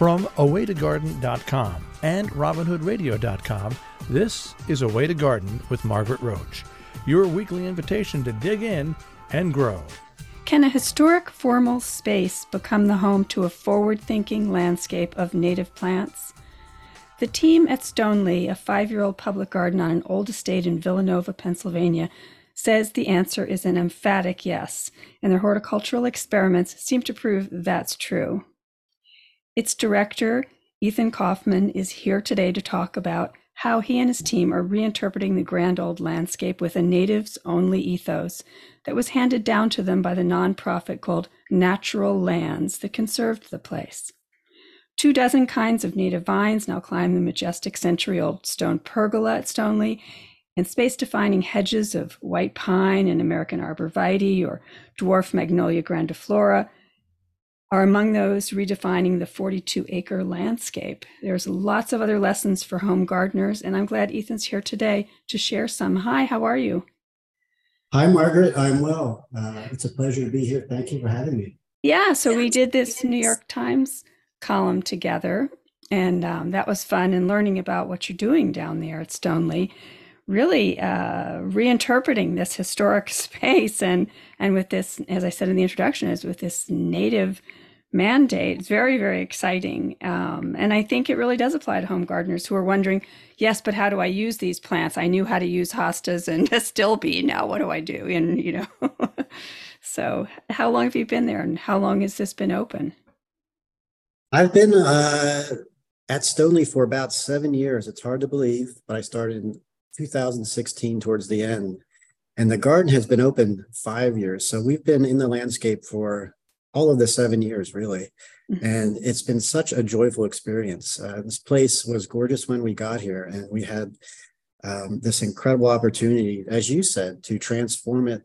From awaytogarden.com and robinhoodradio.com, this is A Way to Garden with Margaret Roach, your weekly invitation to dig in and grow. Can a historic formal space become the home to a forward-thinking landscape of native plants? The team at Stoneleigh, a 5-year-old public garden on an old estate in Villanova, Pennsylvania, says the answer is an emphatic yes, and their horticultural experiments seem to prove that's true. Its director, Ethan Kaufman, is here today to talk about how he and his team are reinterpreting the grand old landscape with a natives-only ethos that was handed down to them by the nonprofit called Natural Lands that conserved the place. 24 kinds of native vines now climb the majestic century-old stone pergola at Stoneleigh, and space-defining hedges of white pine and American arborvitae or dwarf magnolia grandiflora are among those redefining the 42-acre landscape. There's lots of other lessons for home gardeners, and I'm glad Ethan's here today to share some. Hi, how are you? Hi, Margaret. I'm well. It's a pleasure to be here. Thank you for having me. Yeah, so we did this New York Times column together, and that was fun, and learning about what you're doing down there at Stoneleigh, really reinterpreting this historic space, and with this, as I said in the introduction, is with this native mandate. It's very, very exciting. And I think it really does apply to home gardeners who are wondering, yes, but how do I use these plants? I knew how to use hostas and astilbe. Now what do I do? And, so how long have you been there, and how long has this been open? I've been at Stoneleigh for about 7 years. It's hard to believe, but I started in 2016 towards the end. And the garden has been open 5 years. So we've been in the landscape for all of the 7 years, really. And it's been such a joyful experience. This place was gorgeous when we got here, and we had this incredible opportunity, as you said, to transform it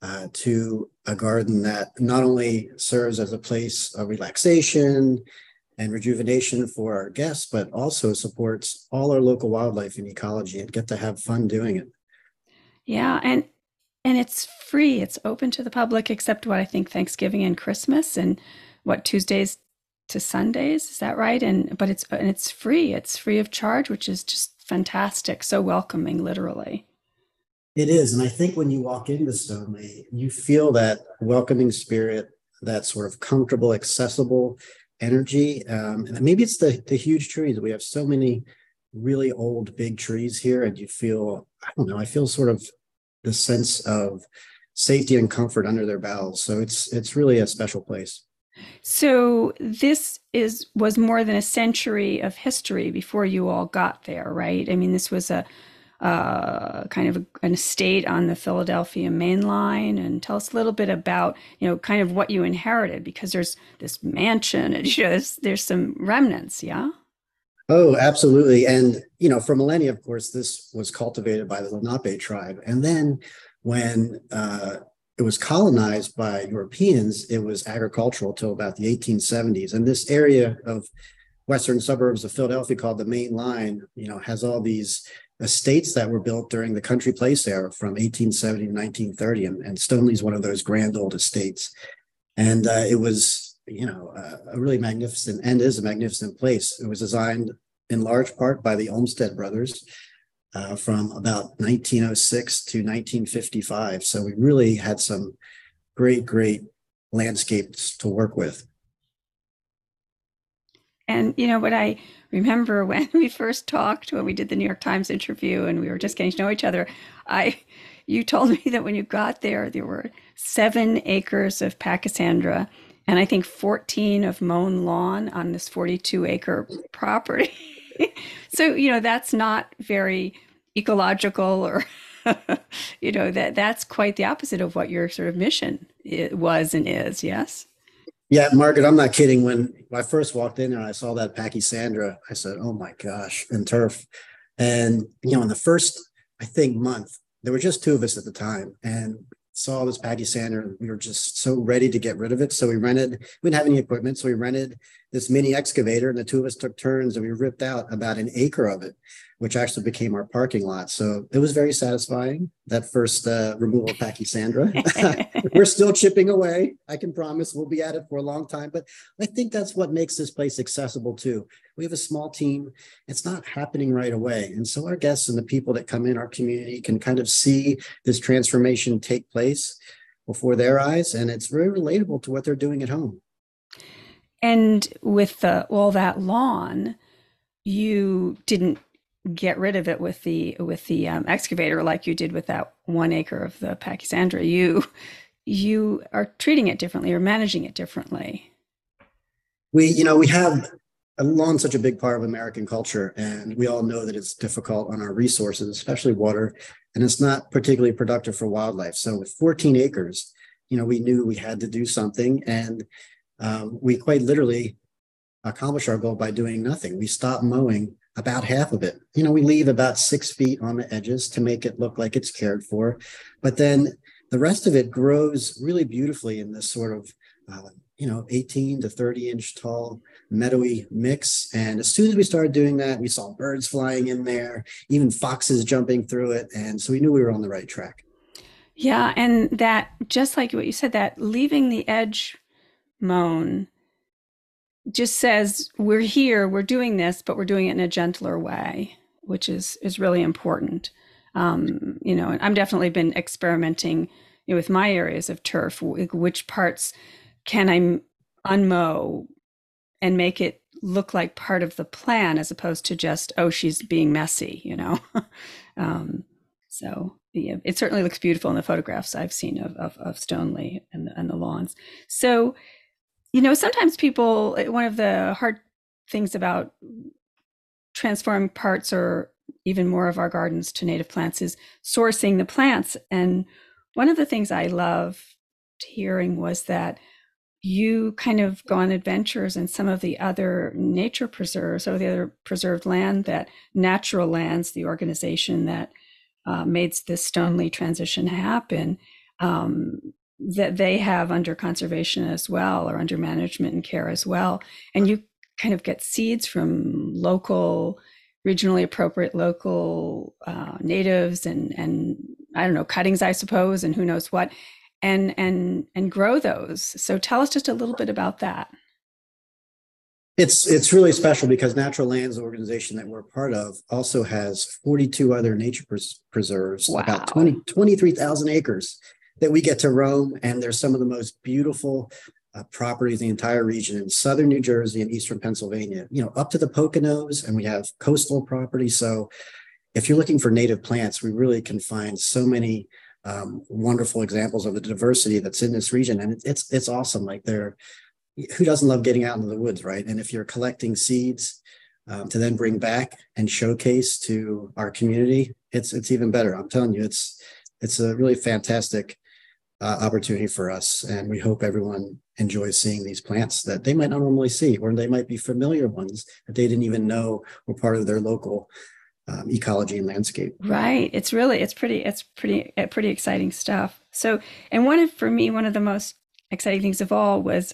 to a garden that not only serves as a place of relaxation and rejuvenation for our guests, but also supports all our local wildlife and ecology, and get to have fun doing it. Yeah, and it's free. It's open to the public, except what I think Thanksgiving and Christmas, and what Tuesdays to Sundays. Is that right? But it's free. It's free of charge, which is just fantastic. So welcoming, literally. It is, and I think when you walk into Stoneleigh, you feel that welcoming spirit, that sort of comfortable, accessible energy. And maybe it's the huge trees. We have so many really old, big trees here, and you feel, I don't know, I feel sort of the sense of safety and comfort under their boughs. So it's really a special place. So this was more than a century of history before you all got there, right? I mean, this was a kind of an estate on the Philadelphia Main Line. And tell us a little bit about, kind of what you inherited, because there's this mansion and there's some remnants, yeah? Oh, absolutely. And, for millennia, of course, this was cultivated by the Lenape tribe. And then when it was colonized by Europeans, it was agricultural till about the 1870s. And this area of western suburbs of Philadelphia called the Main Line, has all these estates that were built during the country place era from 1870 to 1930. And Stoneleigh is one of those grand old estates. And it was a really magnificent, and is a magnificent place. It was designed in large part by the Olmsted brothers from about 1906 to 1955. So we really had some great, great landscapes to work with. And what I remember when we first talked, when we did the New York Times interview and we were just getting to know each other, you told me that when you got there were 7 acres of Pachysandra, and I think 14 of mown lawn on this 42-acre property. So, that's not very ecological, or, that's quite the opposite of what your sort of mission was and is, yes? Yeah, Margaret, I'm not kidding. When I first walked in and I saw that Pachysandra, I said, oh my gosh, and turf. And, in the first, I think, month, there were just 2 of us at the time, and saw this Pachysandra. We were just so ready to get rid of it. So we didn't have any equipment. So we rented this mini excavator, and the 2 of us took turns, and we ripped out about 1 acre of it. which actually became our parking lot. So it was very satisfying, that first removal of Pachysandra. We're still chipping away. I can promise we'll be at it for a long time. But I think that's what makes this place accessible too. We have a small team. It's not happening right away. And so our guests and the people that come in our community can kind of see this transformation take place before their eyes. And it's very relatable to what they're doing at home. And with all that lawn, you didn't get rid of it with the excavator like you did with that 1 acre of the Pachysandra. You are treating it differently or managing it differently. We have lawn's such a big part of American culture, and we all know that it's difficult on our resources, especially water, and it's not particularly productive for wildlife. So with 14 acres, we knew we had to do something, and we quite literally accomplished our goal by doing nothing. We stopped mowing about half of it. We leave about 6 feet on the edges to make it look like it's cared for, but then the rest of it grows really beautifully in this sort of 18 to 30 inch tall meadowy mix. And as soon as we started doing that, we saw birds flying in there, even foxes jumping through it. And so we knew we were on the right track. Yeah. And that, just like what you said, that leaving the edge mown just says we're here, we're doing this, but we're doing it in a gentler way, which is really important. And I've definitely been experimenting with my areas of turf, which parts can I unmow and make it look like part of the plan as opposed to just, oh, she's being messy, So yeah, it certainly looks beautiful in the photographs I've seen of Stoneleigh and the lawns. So, sometimes people, one of the hard things about transforming parts or even more of our gardens to native plants is sourcing the plants. And one of the things I loved hearing was that you kind of go on adventures in some of the other nature preserves or the other preserved land, that Natural Lands, the organization that made this Stoneleigh transition happen, that they have under conservation as well, or under management and care as well. And you kind of get seeds from local, regionally appropriate local natives and I don't know, cuttings, I suppose, and who knows what, and grow those. So tell us just a little bit about that. It's really special because Natural Lands, the organization that we're part of, also has 42 other nature preserves, wow. About 23,000 acres that we get to roam. And there's some of the most beautiful properties in the entire region in southern New Jersey and eastern Pennsylvania, up to the Poconos, and we have coastal property. So if you're looking for native plants, we really can find so many wonderful examples of the diversity that's in this region. And it's awesome. Like who doesn't love getting out into the woods, right? And if you're collecting seeds to then bring back and showcase to our community, it's even better. I'm telling you, it's a really fantastic opportunity for us. And we hope everyone enjoys seeing these plants that they might not normally see, or they might be familiar ones that they didn't even know were part of their local ecology and landscape. Right. It's pretty exciting stuff. So, and for me, one of the most exciting things of all was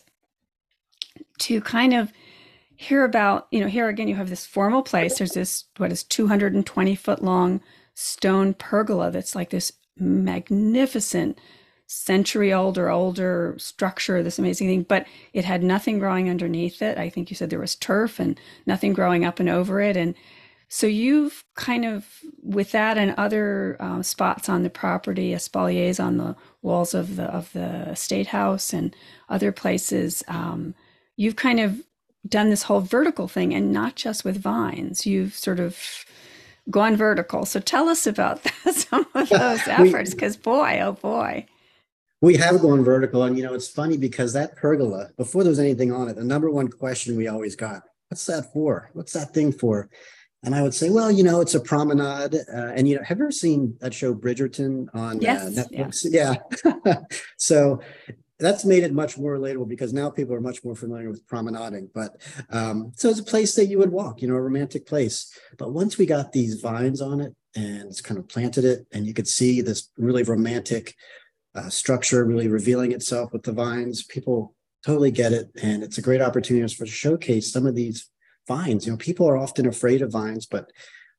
to kind of hear about, here again, you have this formal place. There's this, 220 foot long stone pergola that's like this magnificent century-old or older structure, this amazing thing, but it had nothing growing underneath it. I think you said there was turf and nothing growing up and over it. And so you've kind of, with that and other spots on the property, espaliers on the walls of the State House and other places, you've kind of done this whole vertical thing, and not just with vines. You've sort of gone vertical. So tell us about some of those efforts, because boy, oh boy. We have gone vertical. And, it's funny because that pergola, before there was anything on it, the number one question we always got, what's that for? What's that thing for? And I would say, well, it's a promenade. And, have you ever seen that show Bridgerton on Netflix? Yeah. So that's made it much more relatable because now people are much more familiar with promenading. But so it's a place that you would walk, a romantic place. But once we got these vines on it and it's kind of planted it, and you could see this really romantic structure really revealing itself with the vines, people totally get it. And it's a great opportunity for us to showcase some of these vines. People are often afraid of vines, but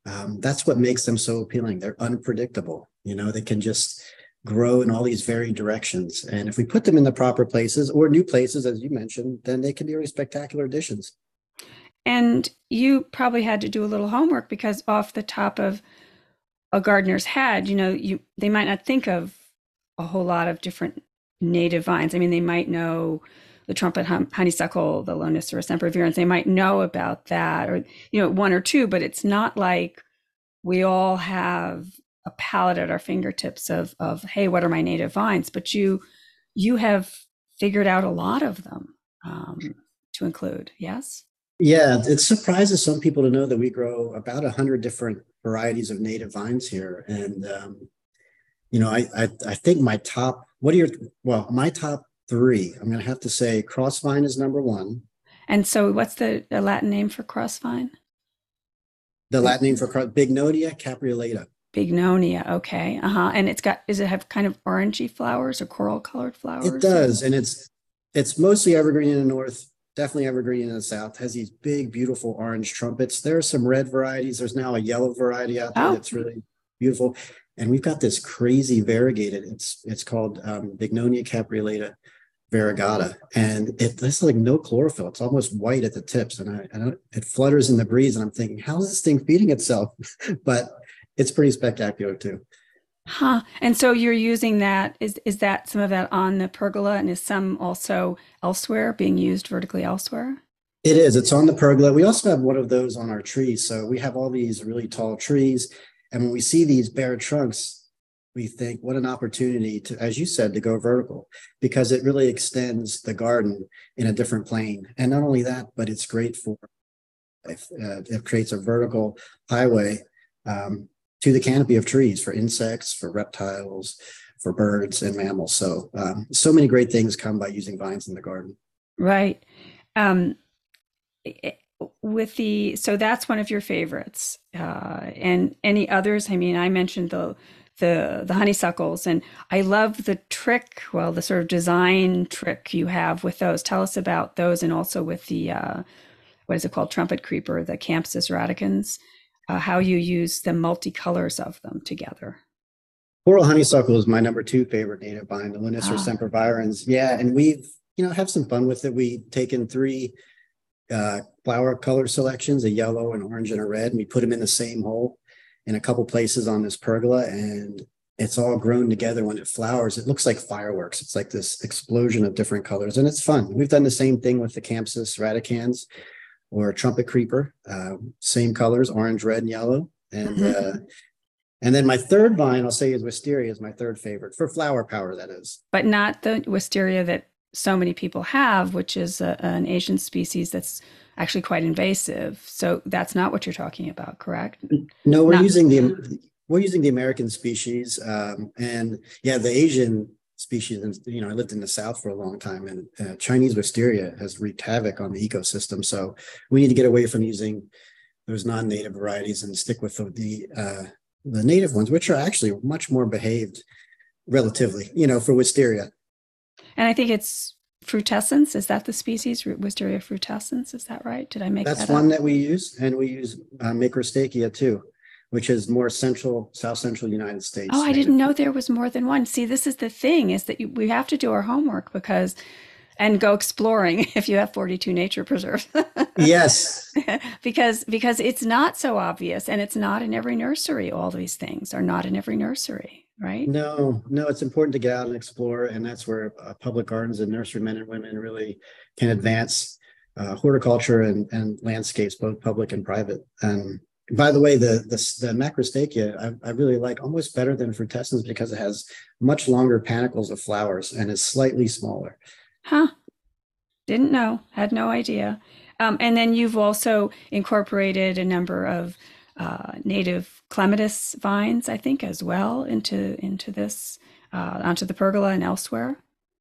That's what makes them so appealing. They're unpredictable. They can just grow in all these varied directions. And if we put them in the proper places or new places, as you mentioned, then they can be really spectacular additions. And you probably had to do a little homework, because off the top of a gardener's head, they might not think of a whole lot of different native vines. I mean, they might know the trumpet honeysuckle, the Lonicera sempervirens. They might know about that, or one or two, but it's not like we all have a palette at our fingertips of hey, what are my native vines? But you have figured out a lot of them to include. Yes. Yeah, it surprises some people to know that we grow about 100 different varieties of native vines here. And, I think my top three, I'm going to have to say crossvine is number one. And so what's the Latin name for crossvine? The Latin name for Bignonia capreolata. Bignonia, okay. And does it have kind of orangey flowers or coral colored flowers? It does. And it's mostly evergreen in the north, definitely evergreen in the south. Has these big, beautiful orange trumpets. There are some red varieties. There's now a yellow variety out there that's really beautiful. And we've got this crazy variegated. It's called Bignonia capreolata variegata, and it's like no chlorophyll. It's almost white at the tips, and it flutters in the breeze. And I'm thinking, how is this thing feeding itself? But it's pretty spectacular too. Huh. And so you're using that, is that some of that on the pergola, and is some also elsewhere, being used vertically elsewhere? It is. It's on the pergola. We also have one of those on our trees. So we have all these really tall trees. And when we see these bare trunks, we think, what an opportunity to, as you said, to go vertical, because it really extends the garden in a different plane. And not only that, but it's great for, it creates a vertical highway to the canopy of trees for insects, for reptiles, for birds and mammals. So, so many great things come by using vines in the garden. Right. So that's one of your favorites. And any others? I mean, I mentioned the honeysuckles, and I love the sort of design trick you have with those. Tell us about those, and also with the what is it called, trumpet creeper, the Campsis radicans, how you use the multicolors of them together. Coral honeysuckle is my number 2 favorite native vine, the Lonicera sempervirens. Yeah, and we've have some fun with it. We've taken 3 flower color selections, a yellow, an orange, and a red, and we put them in the same hole in a couple places on this pergola, and it's all grown together. When it flowers, it looks like fireworks. It's like this explosion of different colors, and it's fun. We've done the same thing with the Campsis radicans or trumpet creeper, same colors, orange, red, and yellow. And and then my third vine, I'll say, is wisteria, is my third favorite for flower power, that is. But not the wisteria that so many people have, which is an Asian species that's actually quite invasive. So that's not what you're talking about, correct? No, we're using the American species, and yeah, the Asian species. I lived in the South for a long time, and Chinese wisteria has wreaked havoc on the ecosystem. So we need to get away from using those non-native varieties and stick with the native ones, which are actually much more behaved, relatively, for wisteria. And I think it's frutescens. Is that the species, Wisteria frutescens? Is that right? Did I make that up? That's one that we use, and we use Macrostachya too, which is more south central United States. Oh, I didn't know there was more than one. See, this is the thing, is that we have to do our homework and go exploring if you have 42 nature preserves. Yes. because it's not so obvious, and it's not in every nursery. All these things are not in every nursery. Right? No, it's important to get out and explore. And that's where public gardens and nurserymen and women really can advance horticulture and landscapes, both public and private. And by the way, the Macrostachya, I really like almost better than frutescens, because it has much longer panicles of flowers and is slightly smaller. Huh. Didn't know. Had no idea. And then you've also incorporated a number of native clematis vines, I think, as well into this, onto the pergola and elsewhere.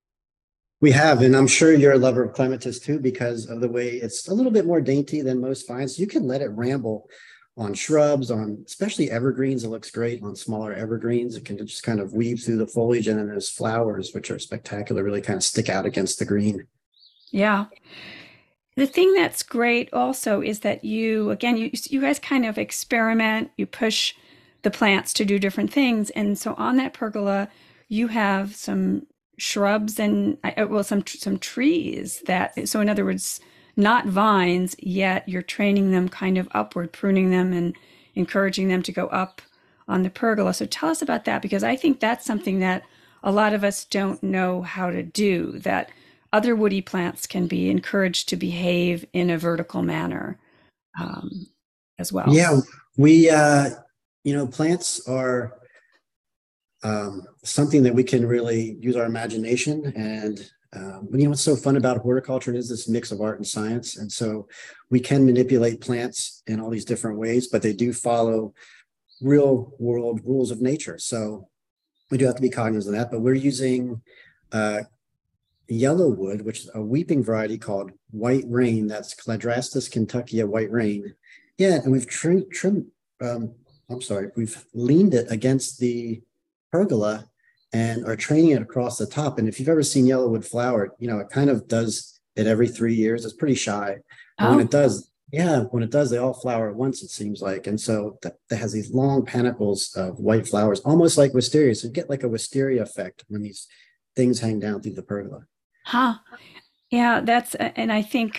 We have, and I'm sure you're a lover of clematis too, because of the way it's a little bit more dainty than most vines. You can let it ramble on shrubs, on especially evergreens. It looks great on smaller evergreens. It can just kind of weave through the foliage, and then there's flowers, which are spectacular, really kind of stick out against the green. Yeah. The thing that's great also is that you guys kind of experiment, you push the plants to do different things. And so on that pergola, you have some shrubs and some trees that, so in other words, not vines, yet you're training them kind of upward, pruning them and encouraging them to go up on the pergola. So tell us about that, because I think that's something that a lot of us don't know how to do, that other woody plants can be encouraged to behave in a vertical manner um, as well. Yeah, we, plants are something that we can really use our imagination. And what's so fun about horticulture is this mix of art and science. And so we can manipulate plants in all these different ways, but they do follow real world rules of nature. So we do have to be cognizant of that, but we're using yellow wood, which is a weeping variety called White Rain. That's Cladrastis kentuckii White Rain. Yeah, and we've leaned it against the pergola and are training it across the top. And if you've ever seen yellowwood flower, it kind of does it every 3 years. It's pretty shy. But when it does, they all flower at once, it seems like. And so that has these long panicles of white flowers, almost like wisteria. So you get like a wisteria effect when these things hang down through the pergola. Huh. Yeah, and I think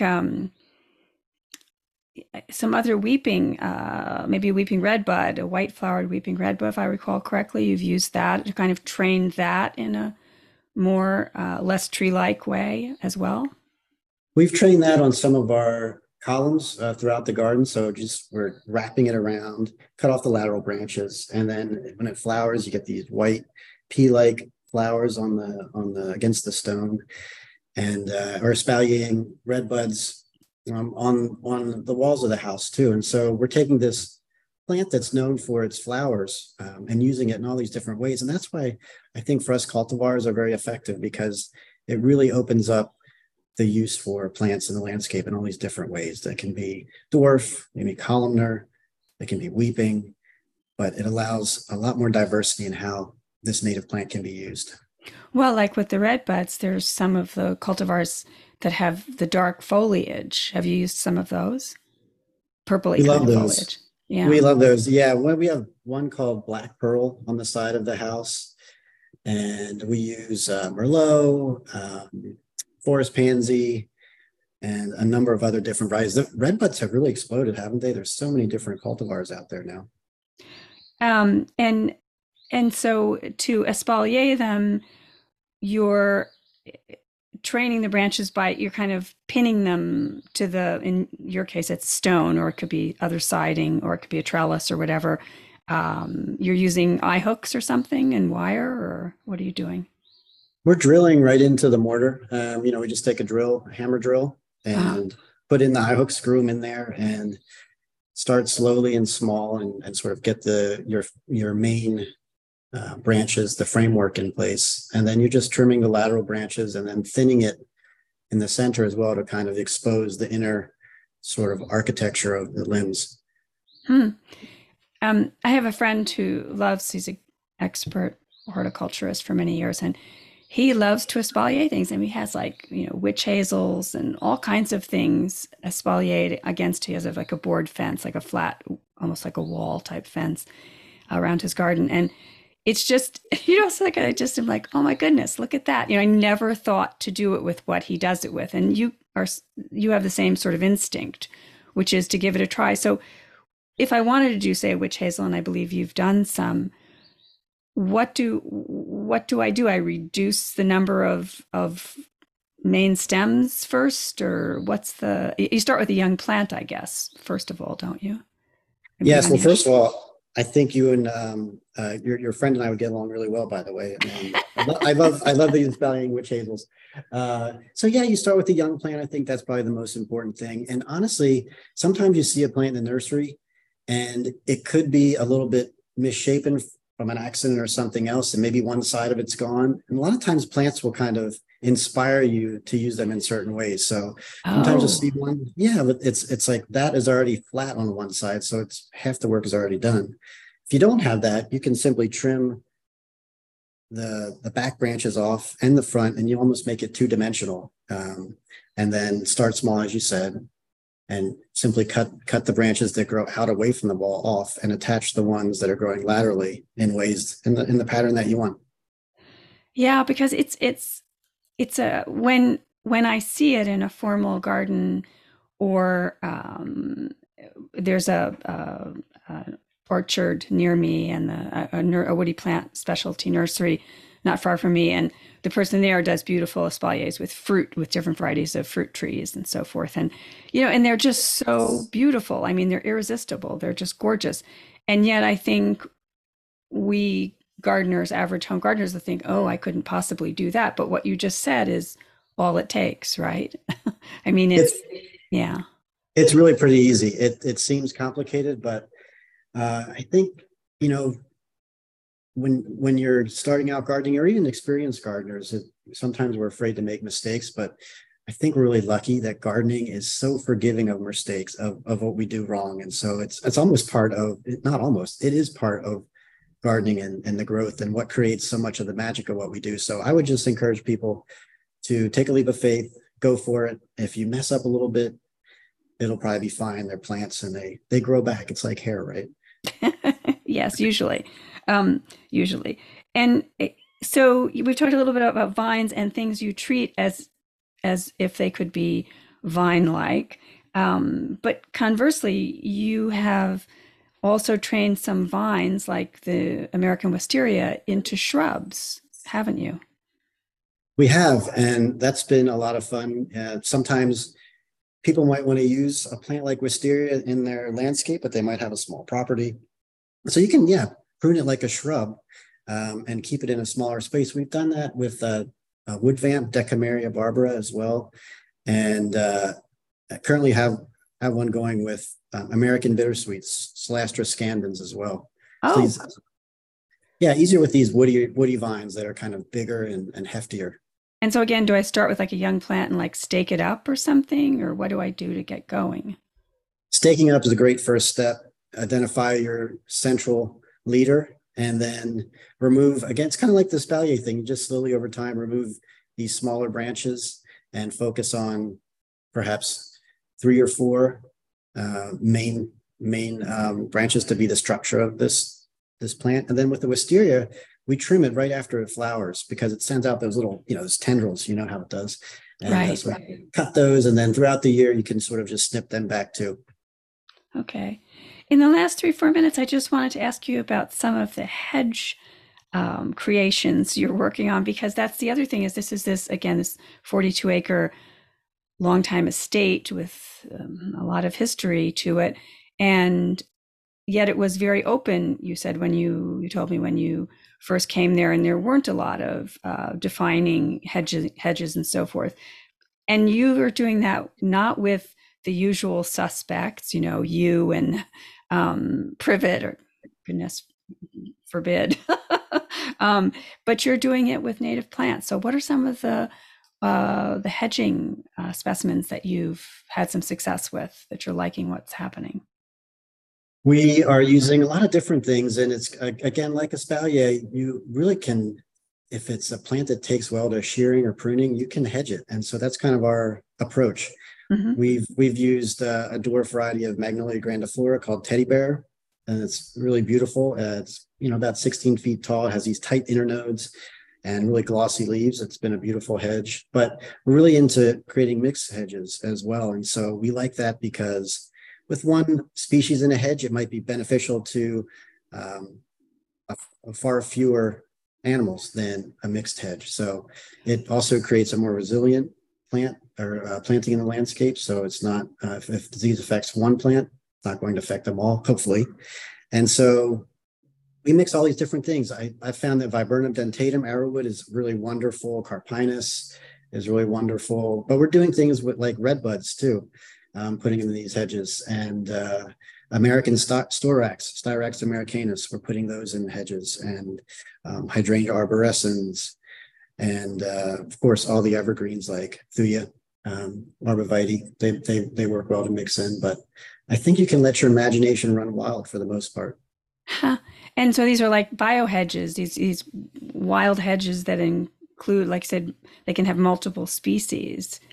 some other weeping, maybe a weeping redbud, a white flowered weeping redbud, if I recall correctly, you've used that to kind of train that in a more less tree-like way as well. We've trained that on some of our columns throughout the garden. So we're wrapping it around, cut off the lateral branches, and then when it flowers, you get these white pea-like flowers on the against the stone, and or espaliering redbuds on the walls of the house too. And so we're taking this plant that's known for its flowers and using it in all these different ways. And that's why I think for us cultivars are very effective, because it really opens up the use for plants in the landscape in all these different ways. That can be dwarf, maybe columnar, they can be weeping, but it allows a lot more diversity in how this native plant can be used. Well, like with the redbuds, there's some of the cultivars that have the dark foliage. Have you used some of those? Purpley kind of those. Foliage. Yeah. We love those. Yeah. Well, we have one called Black Pearl on the side of the house, and we use Merlot, forest pansy, and a number of other different varieties. The redbuds have really exploded, haven't they? There's so many different cultivars out there now. And so to espalier them, you're training the branches you're kind of pinning them to in your case, it's stone, or it could be other siding, or it could be a trellis or whatever. You're using eye hooks or something and wire, or what are you doing? We're drilling right into the mortar. We just take a hammer drill, and put in the eye hook, screw them in there, and start slowly and small, and sort of get your main branches, the framework in place. And then you're just trimming the lateral branches and then thinning it in the center as well to kind of expose the inner sort of architecture of the limbs. I have a friend he's an expert horticulturist for many years, and he loves to espalier things. And he has witch hazels and all kinds of things espaliered against. He has like a board fence, like a flat, almost like a wall type fence around his garden. And it's just, I just am like, oh my goodness, look at that. I never thought to do it with what he does it with. And you have the same sort of instinct, which is to give it a try. So if I wanted to do, say, a witch hazel, and I believe you've done some, what do I do? I reduce the number of main stems first, or you start with a young plant, I guess, first of all, don't you? Yes. Well, first of all, I think you and your friend and I would get along really well, by the way. I love these espaliering witch hazels. So yeah, you start with the young plant. I think that's probably the most important thing. And honestly, sometimes you see a plant in the nursery and it could be a little bit misshapen from an accident or something else, and maybe one side of it's gone. And a lot of times plants will kind of inspire you to use them in certain ways. So sometimes you'll see one, but it's like that is already flat on one side, so it's half the work is already done. If you don't have that, you can simply trim the back branches off and the front, and you almost make it two-dimensional. and then start small, as you said, and simply cut the branches that grow out away from the wall off and attach the ones that are growing laterally in ways in the pattern that you want. Yeah, because it's a when I see it in a formal garden, or there's a orchard near me, and a woody plant specialty nursery not far from me, and the person there does beautiful espaliers with fruit, with different varieties of fruit trees and so forth, and and they're just so beautiful. I mean, they're irresistible. They're just gorgeous, and yet I think we gardeners, average home gardeners, will think, oh, I couldn't possibly do that. But what you just said is all it takes, right? I mean, yeah. It's really pretty easy. It seems complicated, but I think, when you're starting out gardening, or even experienced gardeners, sometimes we're afraid to make mistakes, but I think we're really lucky that gardening is so forgiving of mistakes, of what we do wrong. And so it's almost part of, not almost, it is part of gardening and the growth and what creates so much of the magic of what we do. So I would just encourage people to take a leap of faith, go for it. If you mess up a little bit, it'll probably be fine. They're plants and they grow back. It's like hair, right? Yes, usually. Usually. And so we've talked a little bit about vines and things you treat as if they could be vine-like. But conversely, you have also trained some vines, like the American wisteria, into shrubs, haven't you? We have, and that's been a lot of fun. Sometimes people might want to use a plant like wisteria in their landscape, but they might have a small property. So you can, prune it like a shrub, and keep it in a smaller space. We've done that with wood vamp, Decumeria barbara as well. And I currently have one going with American bittersweets, Celastra scandens as well. Oh, So easier with these woody vines that are kind of bigger and heftier. and so again, do I start with like a young plant and like stake it up or something, or what do I do to get going? Staking up is a great first step. Identify your central leader, and then remove, again, it's kind of like the espalier thing. You just slowly over time remove these smaller branches and focus on perhaps 3 or 4 main branches to be the structure of this plant. And then with the wisteria, we trim it right after it flowers, because it sends out those little, those tendrils, how it does. And Right, so right. cut those, and then throughout the year, you can sort of just snip them back too. Okay. In the last 3-4 minutes, I just wanted to ask you about some of the hedge creations you're working on, because that's the other thing. Is this 42-acre longtime estate with a lot of history to it, and yet it was very open. You said when you told me when you first came there, and there weren't a lot of defining hedges and so forth. And you are doing that not with the usual suspects, you and privet, or goodness forbid, but you're doing it with native plants. So what are some of the hedging specimens that you've had some success with, that you're liking what's happening? We are using a lot of different things, and it's, again, like espalier, you really can, if it's a plant that takes well to shearing or pruning, you can hedge it. And so that's kind of our approach. Mm-hmm. We've used a dwarf variety of Magnolia grandiflora called Teddy Bear, and it's really beautiful. It's about 16 feet tall. It has these tight internodes and really glossy leaves. It's been a beautiful hedge, but we're really into creating mixed hedges as well. And so we like that, because with one species in a hedge, it might be beneficial to a far fewer animals than a mixed hedge. So it also creates a more resilient plant, or planting in the landscape. So it's not, if disease affects one plant, it's not going to affect them all, hopefully. And so we mix all these different things. I found that Viburnum dentatum, arrowwood, is really wonderful. Carpinus is really wonderful. But we're doing things with like redbuds too, putting in these hedges. And American Styrax americanus, we're putting those in hedges, and Hydrangea arborescens, and of course all the evergreens like Thuya, arborvitae. They work well to mix in, but I think you can let your imagination run wild for the most part. Huh. And so these are like biohedges, these wild hedges that include, like I said, they can have multiple species.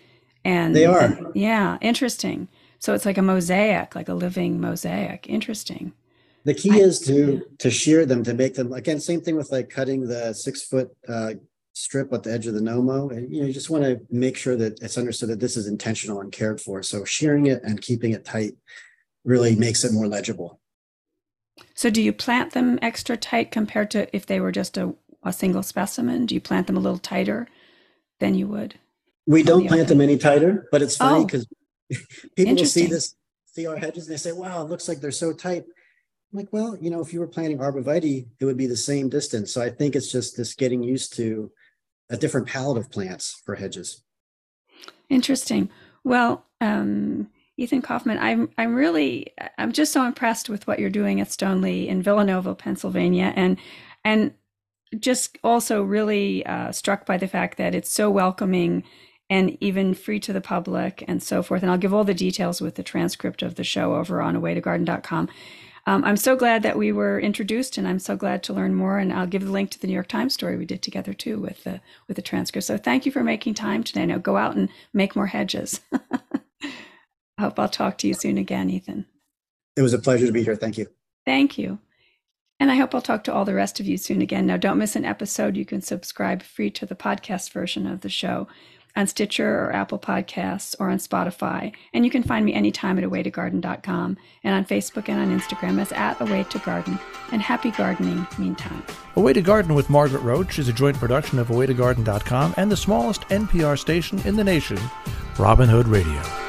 And They are. Yeah, interesting. So it's like a mosaic, like a living mosaic. Interesting. The key is to shear them, to make them, again, same thing with like cutting the 6-foot strip at the edge of the Nomo. And, you just want to make sure that it's understood that this is intentional and cared for. So shearing it and keeping it tight really makes it more legible. So do you plant them extra tight compared to if they were just a single specimen? Do you plant them a little tighter than you would? We don't plant them any tighter, but it's funny because people will see our hedges and they say, wow, it looks like they're so tight. I'm like, well, if you were planting arborvitae, it would be the same distance. So I think it's just this getting used to a different palette of plants for hedges. Interesting. Well, Ethan Kaufman, I'm just so impressed with what you're doing at Stoneleigh in Villanova, Pennsylvania, and just also really struck by the fact that it's so welcoming and even free to the public and so forth. And I'll give all the details with the transcript of the show over on awaytogarden.com. I'm so glad that we were introduced, and I'm so glad to learn more. And I'll give the link to the New York Times story we did together too with the transcript. So thank you for making time today. Now go out and make more hedges. I hope I'll talk to you soon again, Ethan. It was a pleasure to be here. Thank you. Thank you. And I hope I'll talk to all the rest of you soon again. Now, don't miss an episode. You can subscribe free to the podcast version of the show on Stitcher or Apple Podcasts or on Spotify. And you can find me anytime at awaytogarden.com and on Facebook and on Instagram as @awaytogarden. And happy gardening meantime. Away to Garden with Margaret Roach is a joint production of awaytogarden.com and the smallest NPR station in the nation, Robin Hood Radio.